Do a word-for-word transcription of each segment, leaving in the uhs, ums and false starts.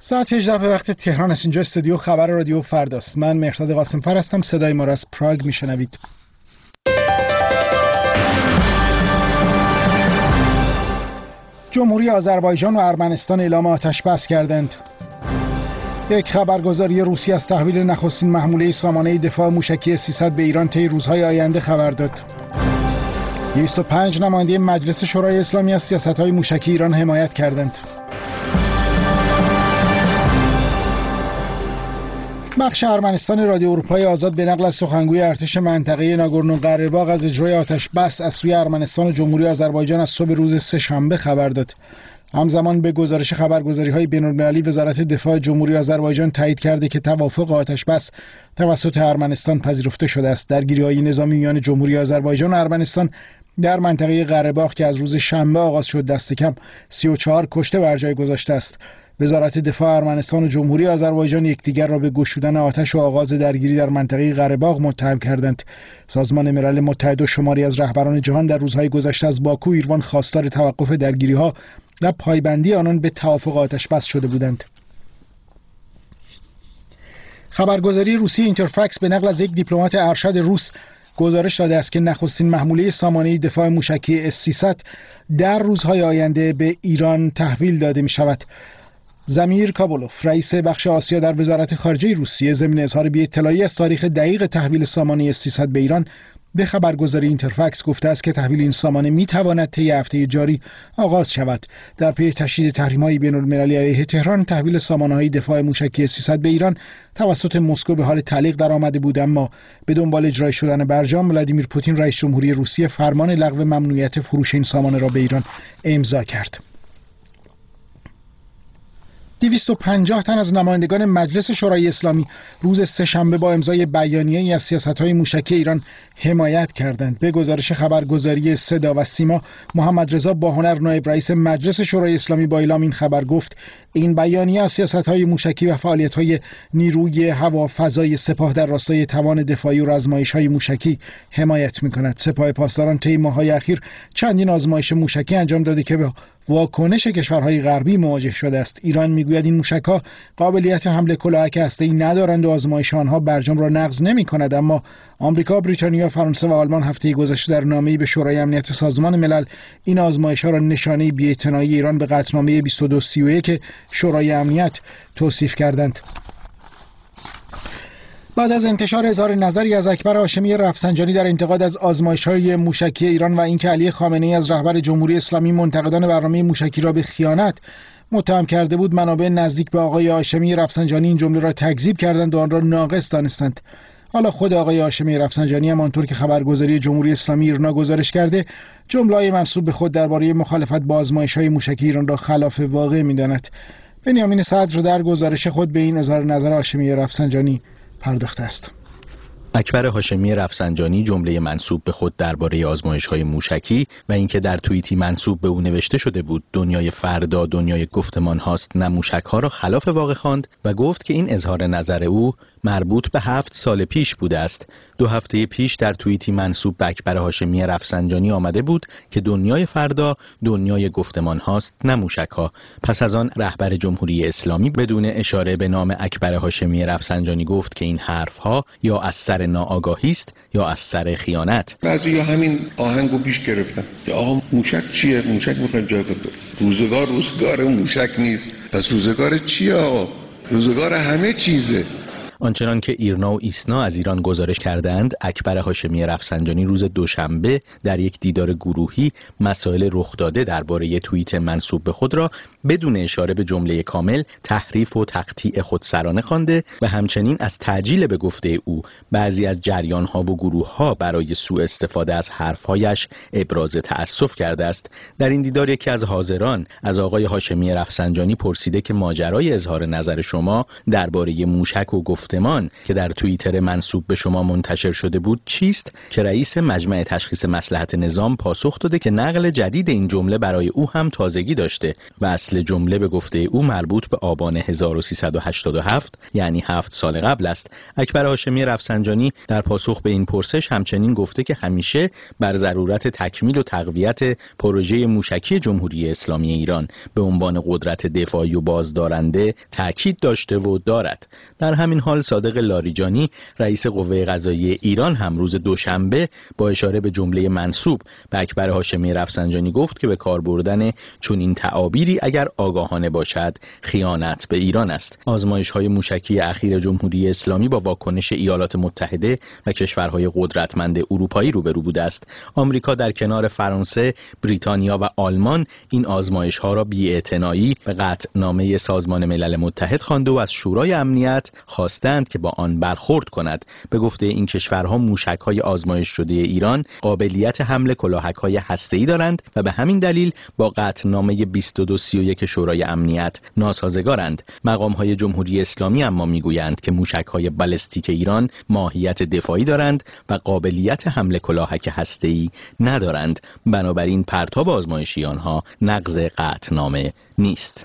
ساعت هجده به وقت تهران است. اینجا استودیو خبر رادیو فرداست. من مهرداد قاسم‌فر هستم. صدای ما را از پراگ میشنوید. جمهوری آذربایجان و ارمنستان اعلام آتش بس کردند. یک خبرگزاری روسی از تحویل نخستین محموله سامانه دفاع موشکی سیصد به ایران طی روزهای آینده خبر داد. دویست و پنج نماینده مجلس شورای اسلامی از سیاست‌های موشکی ایران حمایت کردند. بخش ارمنستان رادیو اروپای آزاد به نقل از سخنگوی ارتش منطقه ناگورنو قره‌باغ از اجرای آتش بس از سوی ارمنستان و جمهوری آذربایجان از صبح روز سه‌شنبه خبر داد. همزمان به گزارش خبرگزاری‌های بین‌المللی وزارت دفاع جمهوری آذربایجان تایید کرده که توافق آتش بس توسط ارمنستان پذیرفته شده است. درگیری‌های نظامی میان جمهوری آذربایجان و ارمنستان در منطقه قره‌باغ که از روز شنبه آغاز شد دست کم سی و چهار کشته بر جای گذاشته است. وزارت دفاع ارمنستان و جمهوری آذربایجان یکدیگر را به گشودن آتش و آغاز درگیری در منطقه قره‌باغ متهم کردند. سازمان ملل متحد و شماری از رهبران جهان در روزهای گذشته از باکو ایروان خواستار توقف درگیری‌ها و پایبندی آنان به توافق آتش بس شده بودند. خبرگزاری روسی اینترفکس به نقل از یک دیپلمات ارشد روس گزارش داده است که نخستین محموله سامانه دفاع موشکی اس سیصد در روزهای آینده به ایران تحویل داده می شود. زمیر کابولوف رئیس بخش آسیا در وزارت خارجه روسیه ضمن اظهار بی اطلاعی از تاریخ دقیق تحویل سامانه اس سیصد به ایران به خبرگزاری اینترفکس گفته است که تحویل این سامانه می تواند طی هفته جاری آغاز شود. در پی تشدید تحریم‌های بین‌المللی علیه تهران، تحویل سامانه‌های دفاع موشکی سیصد به ایران توسط مسکو به حال تعلیق درآمده بود، اما به دنبال اجرای شدن برجام ولادیمیر پوتین رئیس جمهوری روسیه فرمان لغو ممنوعیت فروش این سامانه را به ایران امضا کرد. دویست و پنجاه تن از نمایندگان مجلس شورای اسلامی روز سه‌شنبه با امضای بیانیه‌ای از سیاست‌های موشکی ایران حمایت کردند. به گزارش خبرگزاری صدا و سیما، محمد رضا باهنر نایب رئیس مجلس شورای اسلامی با اعلام این خبر گفت این بیانیه از سیاست‌های موشکی و فعالیت‌های نیروی هوا فضای سپاه در راستای توان دفاعی و آزمایش‌های موشکی حمایت می‌کند. سپاه پاسداران طی ماه‌های اخیر چندین آزمایش موشکی انجام داده که به واکنش کشورهای غربی مواجه شده است. ایران میگوید این موشک‌ها قابلیت حمله کلاهک هسته‌ای ندارند و آزمایش آنها برجام را نقض نمی‌کند، اما آمریکا، بریتانیا، فرانسه و آلمان هفته گذشته در نامه‌ای به شورای امنیت سازمان ملل این آزمایش‌ها را نشانه بی‌اعتنایی ایران به قطعنامه بیست و دو سی و یک شورای امنیت توصیف کردند. بعد از انتشار اظهار نظری از اکبر هاشمی رفسنجانی در انتقاد از آزمایش‌های موشکی ایران و اینکه علی خامنه‌ای از رهبر جمهوری اسلامی منتقدان برنامه موشکی را به خیانت متهم کرده بود، منابع نزدیک به آقای هاشمی رفسنجانی این جمله را تکذیب کردند و آن را ناقص دانستند. حالا خود آقای هاشمی رفسنجانی هم آنطور که خبرگزاری جمهوری اسلامی ایرنا گزارش کرده، جمله‌های منسوب به خود درباره مخالفت با آزمایش‌های موشکی ایران را خلاف واقع می‌داند. بنیامین صدر در گزارش خود به این اظهار نظر هاشمی رفسنجانی پرداخته است. اکبر هاشمی رفسنجانی جمله منسوب به خود درباره آزمایش‌های موشکی و اینکه در توییتی منسوب به او نوشته شده بود دنیای فردا دنیای گفتمان هاست نه موشک‌ها را خلاف واقع خواند و گفت که این اظهار نظر او مربوط به هفت سال پیش بوده است. دو هفته پیش در توییتی منسوب به اکبر هاشمی رفسنجانی آمده بود که دنیای فردا دنیای گفتمان هاست نه موشک‌ها. پس از آن رهبر جمهوری اسلامی بدون اشاره به نام اکبر هاشمی رفسنجانی گفت که این حرف‌ها یا از سر ناآگاهی است یا از سر خیانت. بعضیا همین آهنگو پیش گرفتن که آقا موشک چیه؟ موشک می‌خوایم جای روزگار روزگار موشک نیست. پس روزگار چیه آقا؟ روزگار همه چیزه. آنچنان که ایرنا و ایسنا از ایران گزارش کردند، اکبر هاشمی رفسنجانی روز دوشنبه در یک دیدار گروهی مسائل رخ داده درباره توییت منسوب به خود را بدون اشاره به جمله کامل تحریف و تقطیع خودسرانه خوانده و همچنین از تعجیل به گفته او بعضی از جریان‌ها و گروه‌ها برای سوء استفاده از حرف‌هایش ابراز تأسف کرده است. در این دیدار یکی از حاضران از آقای هاشمی رفسنجانی پرسیده که ماجرای اظهار نظر شما درباره موشک و گفت گفتمان که در توییتر منسوب به شما منتشر شده بود چیست که رئیس مجمع تشخیص مصلحت نظام پاسخ داده که نقل جدید این جمله برای او هم تازگی داشته و اصل جمله به گفته او مربوط به آبان هزار و سیصد و هشتاد و هفت یعنی هفت سال قبل است. اکبر هاشمی رفسنجانی در پاسخ به این پرسش همچنین گفته که همیشه بر ضرورت تکمیل و تقویت پروژه موشکی جمهوری اسلامی ایران به عنوان قدرت دفاعی و بازدارنده تاکید داشته و دارد. در همین حال صادق لاریجانی رئیس قوه قضاییه ایران هم روز دوشنبه با اشاره به جمله منسوب به اکبر هاشمی رفسنجانی گفت که به کار بردن چون این تعابیری اگر آگاهانه باشد خیانت به ایران است. آزمایش‌های موشکی اخیر جمهوری اسلامی با واکنش ایالات متحده و کشورهای قدرتمند اروپایی روبرو بوده است. آمریکا در کنار فرانسه، بریتانیا و آلمان این آزمایش‌ها را بی‌اعتنایی به قطعنامه سازمان ملل متحد خوانده و از شورای امنیت خواستند که با آن برخورد کند. به گفته این کشورها موشک‌های آزمایش شده ایران قابلیت حمل کلاهک‌های هسته‌ای دارند و به همین دلیل با قطعنامه بیست و دو سی و یک شورای امنیت ناسازگارند. مقام‌های جمهوری اسلامی اما میگویند که موشک‌های بالستیک ایران ماهیت دفاعی دارند و قابلیت حمل کلاهک هسته‌ای ندارند. بنابراین پرتاب آزمایشی آنها نقض قطعنامه نیست.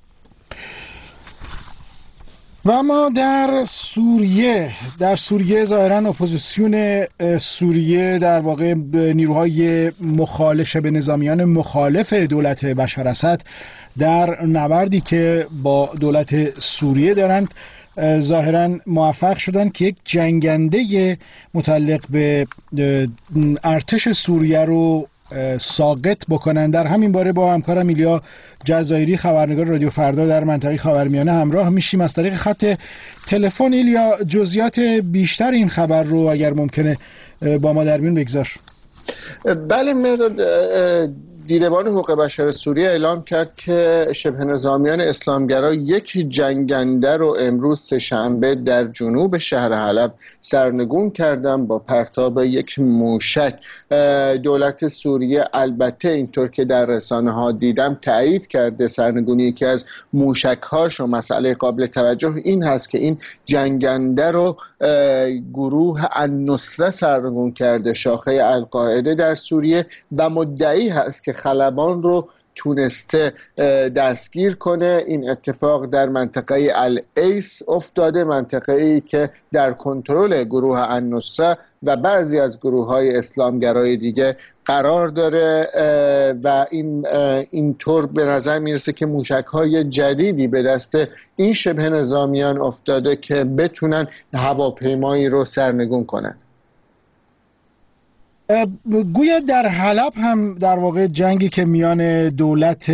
و اما در سوریه در سوریه ظاهراً اپوزیسیون سوریه در واقع نیروهای مخالف شبه نظامیان مخالف دولت بشار اسد در نبردی که با دولت سوریه دارند ظاهراً موفق شدن که یک جنگنده متعلق به ارتش سوریه رو ساقط بکنن. در همین باره با همکارم ایلیا جزایری خبرنگار رادیو فردا در منطقه خاورمیانه همراه میشیم از طریق خط تلفن. ایلیا، جزئیات بیشتر این خبر رو اگر ممکنه با ما در میون بگذار. بله مرداد، دیدبان حقوق بشر سوریه اعلام کرد که شبه نظامیان اسلامگرا یک جنگنده رو امروز سه‌شنبه در جنوب شهر حلب سرنگون کردن با پرتاب یک موشک. دولت سوریه البته اینطور که در رسانه ها دیدم تایید کرده سرنگونی یکی از موشک هاش و مسئله قابل توجه این هست که این جنگنده رو گروه النصره سرنگون کرده، شاخه القاعده در سوریه، و مدعی هست که خلبان رو تونسته دستگیر کنه. این اتفاق در منطقه الایس افتاده، منطقه ای که در کنترل گروه النصره و بعضی از گروه های اسلامگرای دیگه قرار داره و این اینطور به نظر میرسه که موشک های جدیدی به دست این شبه نظامیان افتاده که بتونن هواپیمایی رو سرنگون کنن. گویا در حلب هم در واقع جنگی که میان دولت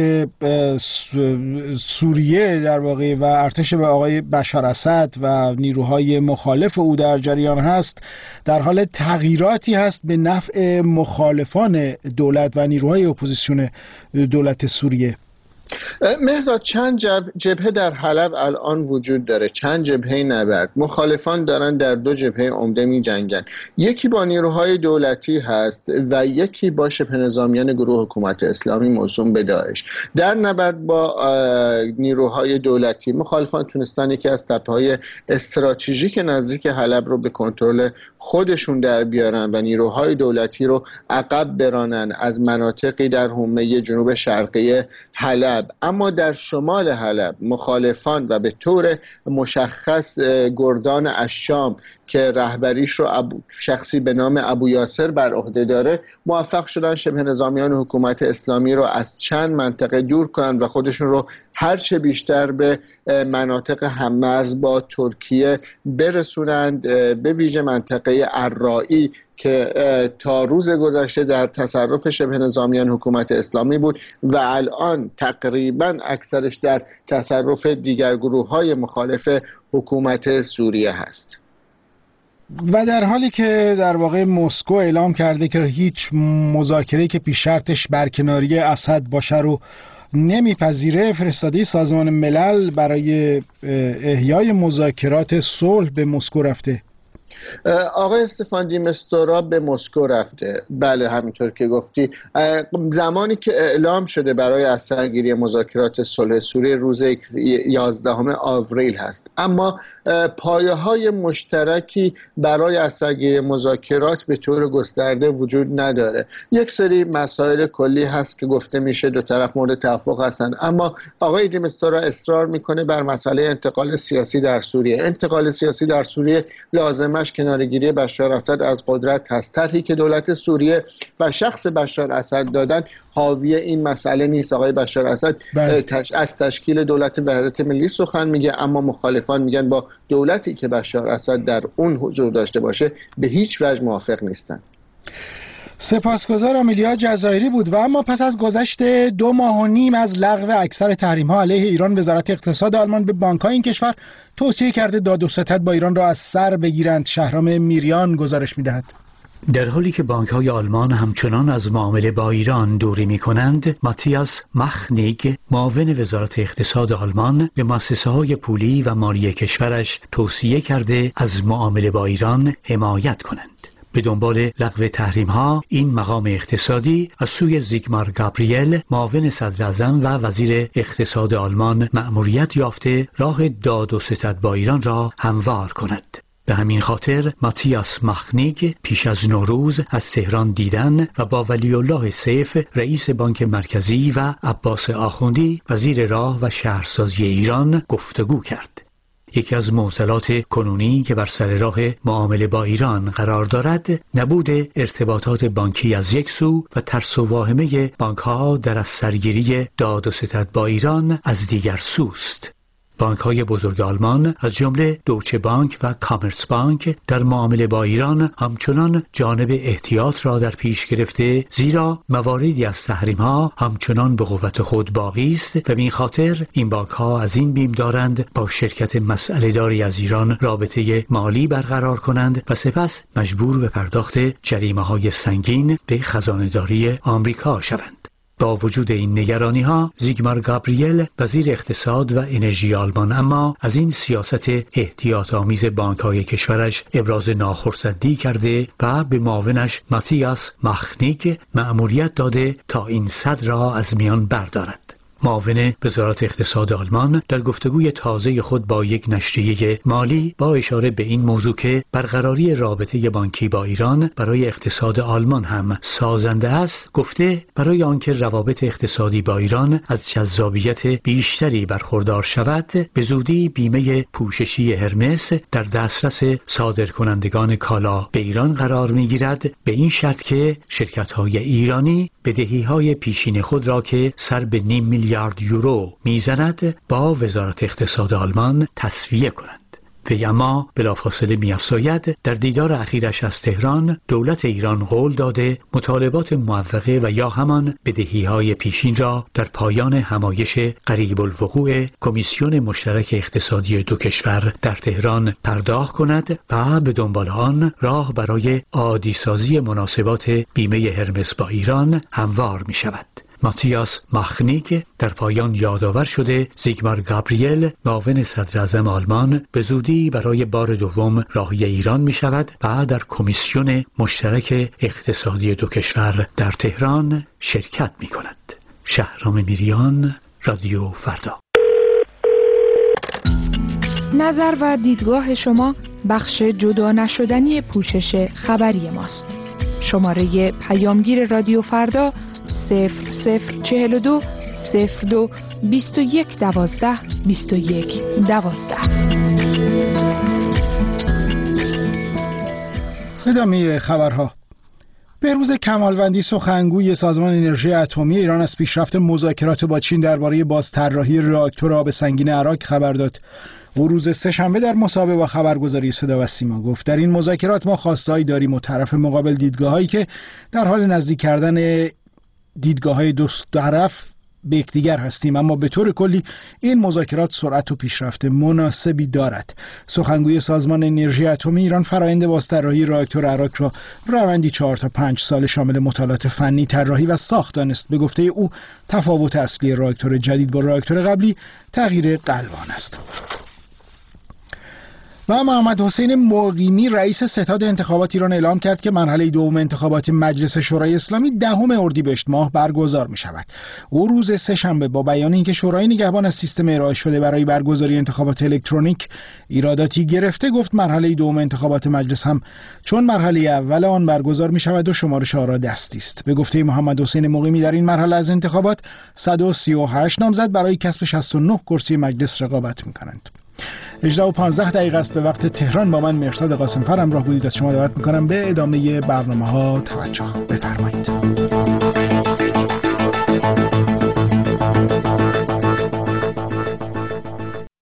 سوریه در واقع و ارتش به آقای بشار اسد و نیروهای مخالف او در جریان هست، در حال تغییراتی هست به نفع مخالفان دولت و نیروهای اپوزیسیون دولت سوریه. مهداد، چند جبهه در حلب الان وجود داره، چند جبهه نبرد. مخالفان دارن در دو جبهه عمده می جنگن، یکی با نیروهای دولتی هست و یکی با شبه نظامیان گروه حکومت اسلامی موسوم به داعش. در نبرد با نیروهای دولتی مخالفان تونستن یکی از تپه‌های استراتژیک نزدیک حلب رو به کنترل خودشون در بیارن و نیروهای دولتی رو عقب برانن از مناطقی در حومه جنوب شرقی حلب. اما در شمال حلب مخالفان و به طور مشخص گردان الشام که رهبریش رو ابو شخصی به نام ابو یاسر بر عهده داره موفق شدن شبه نظامیان حکومت اسلامی رو از چند منطقه دور کنن و خودشون رو هرچه بیشتر به مناطق هممرز با ترکیه برسونند، به ویژه منطقه الرائی که تا روز گذشته در تصرف شبه نظامیان حکومت اسلامی بود و الان تقریبا اکثرش در تصرف دیگر گروه‌های مخالف حکومت سوریه هست. و در حالی که در واقع مسکو اعلام کرده که هیچ مذاکره‌ای که پیش شرطش برکناری اسد باشه رو نمیپذیره، فرستاده سازمان ملل برای احیای مذاکرات صلح به مسکو رفته. آقای استفان دی میستورا به مسکو رفته. بله همینطور که گفتی، زمانی که اعلام شده برای اثرگیری مذاکرات صلح سوریه روز یازدهم آوریل هست، اما پایه های مشترکی برای اثرگیری مذاکرات به طور گسترده وجود نداره. یک سری مسائل کلی هست که گفته میشه دو طرف مورد توافق هستن، اما آقای دی میستورا اصرار میکنه بر مسئله انتقال سیاسی در سوریه. انتقال سیاسی در سوریه لازمش کناره‌گیری بشار اسد از قدرت هست. طرحی که دولت سوریه و شخص بشار اسد دادن حاوی این مسئله نیست. آقای بشار اسد تش... از تشکیل دولت وحدت ملی سخن میگه، اما مخالفان میگن با دولتی که بشار اسد در اون حضور داشته باشه به هیچ وجه موافق نیستن. سپاسگزارم. امیلیا جزایری بود. و اما پس از گذشت دو ماه و نیم از لغو اکثر تحریم‌ها علیه ایران، وزارت اقتصاد آلمان به بانک‌های این کشور توصیه کرده داد و ستد با ایران را از سر بگیرند. شهرام میریان گزارش می‌دهد. در حالی که بانک‌های آلمان همچنان از معامله با ایران دوری می‌کنند، ماتیاس مخنیگ، معاون وزارت اقتصاد آلمان، به مؤسسه‌های پولی و مالی کشورش توصیه کرده از معامله با ایران حمایت کنند. به دنبال لغو تحریم‌ها، این مقام اقتصادی از سوی زیگمار گابریل، معاون صدراعظم و وزیر اقتصاد آلمان، مأموریت یافته راه داد و ستد با ایران را هموار کند. به همین خاطر ماتیاس مخنیگ پیش از نوروز از تهران دیدن و با ولی الله سیف، رئیس بانک مرکزی، و عباس آخوندی، وزیر راه و شهرسازی ایران گفتگو کرد. یکی از معضلات کنونی که بر سر راه معامله با ایران قرار دارد، نبود ارتباطات بانکی از یک سو و ترس و واهمه بانک‌ها در از سرگیری داد و ستد با ایران از دیگر سوست. بانک‌های بزرگ آلمان از جمله دوچه بانک و کامرس بانک در معامله با ایران همچنان جانب احتیاط را در پیش گرفته، زیرا مواردی از تحریم‌ها همچنان به قوت خود باقی است و به این خاطر این بانک‌ها از این بیم دارند با شرکت مسئله داری از ایران رابطه مالی برقرار کنند و سپس مجبور به پرداخت جریمه‌های سنگین به خزانه‌داری آمریکا شوند. با وجود این نگرانی ها، زیگمار گابریل، وزیر اقتصاد و انرژی آلمان، اما از این سیاست احتیاط آمیز بانک های کشورش ابراز ناخرسندی کرده و به معاونش ماتیاس مخنیگ مأموریت داده تا این سد را از میان بردارد. معاون وزارت اقتصاد آلمان در گفتگوی تازه خود با یک نشریه مالی با اشاره به این موضوع که برقراری رابطه بانکی با ایران برای اقتصاد آلمان هم سازنده است، گفته برای آنکه روابط اقتصادی با ایران از جذابیت بیشتری برخوردار شود، به زودی بیمه پوششی هرمس در دسترس صادرکنندگان کالا به ایران قرار می‌گیرد، به این شرط که شرکت‌های ایرانی بدهی‌های پیشین خود را که سر به نیم میلیارد یورو میزند با وزارت اقتصاد آلمان تسویه کنند. وی اما بلافاصله می‌افزاید در دیدار اخیرش از تهران، دولت ایران قول داده مطالبات موفقه و یا همان بدهی‌های پیشین را در پایان همایش قریب الوقوع کمیسیون مشترک اقتصادی دو کشور در تهران پرداخت کند و به دنبال آن راه برای عادی سازی مناسبات بیمه هرمس با ایران هموار می‌شود. ماتیاس مخنیگ در پایان یادآور شده زیگمار گابریل، معاون صدراعظم آلمان، به زودی برای بار دوم راهی ایران می شود و در کمیسیون مشترک اقتصادی دو کشور در تهران شرکت می کند. شهرام میریان، رادیو فردا. نظر و دیدگاه شما بخش جدا نشدنی پوشش خبری ماست. شماره پیامگیر رادیو فردا صفر صفر چهل و دو صفر دو بیست و یک دوازده بیست و یک دوازده. ادامه خبرها. بهروز کمالوندی، سخنگوی سازمان انرژی اتمی ایران، از پیشرفت مذاکرات با چین درباره بازطراحی راکتور آب سنگین عراق خبر داد. او روز سه‌شنبه در مصاحبه با خبرگزاری صدا و سیما گفت در این مذاکرات ما خواسته‌ای داریم و طرف مقابل دیدگاه‌هایی که در حال نزدیک کردن دیدگاه‌های دو طرف به یکدیگر هستیم، اما به طور کلی این مذاکرات سرعت و پیشرفت مناسبی دارد. سخنگوی سازمان انرژی اتمی ایران فرآیند بازطراحی راکتور عراق را روندی چهار تا پنج سال شامل مطالعات فنی، طراحی و ساخت دانست. به گفته او تفاوت اصلی راکتور جدید با راکتور قبلی تغییر قلبان است. و محمد حسین مقیمی رئیس ستاد انتخابات ایران اعلام کرد که مرحله دوم انتخابات مجلس شورای اسلامی دهم اردیبهشت ماه برگزار می شود. او روز سه‌شنبه با بیان اینکه شورای نگهبان از سیستم ارائه شده برای برگزاری انتخابات الکترونیک ایراداتی گرفته، گفت مرحله دوم انتخابات مجلس هم چون مرحله اول آن برگزار می شود و شمارش آرا دستی است. به گفته محمد حسین مقیمی در این مرحله از انتخابات صد و سی و هشت نامزد برای کسب شصت و نه کرسی مجلس رقابت می کنند. هجده و پانزده دقیقه است به وقت تهران. با من مرصاد قاسم‌فر همراه بودید. از شما دعوت می‌کنم به ادامه برنامه‌ها توجه بفرمایید.